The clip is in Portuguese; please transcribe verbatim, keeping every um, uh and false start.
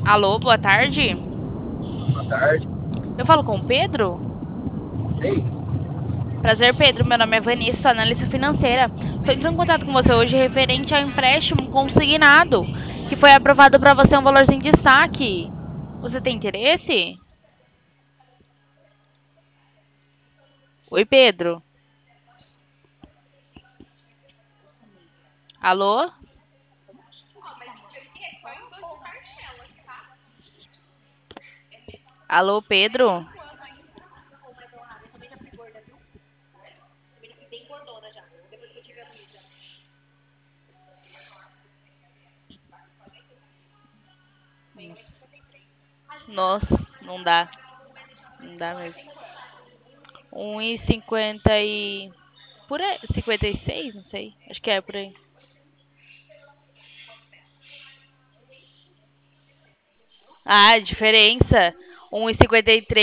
Alô, boa tarde. Boa tarde. Eu falo com o Pedro? Sim. Prazer, Pedro. Meu nome é Vanessa, analista financeira. Estou entrando em contato com você hoje referente ao empréstimo consignado, que foi aprovado para você um valorzinho de destaque. Você tem interesse? Oi, Pedro. Alô? Alô, Pedro? Nossa, não dá. Não dá mesmo. Um e cinquenta e... Por aí, cinquenta e seis, não sei. Acho que é por aí. Ah, diferença. Um e cinquenta e três.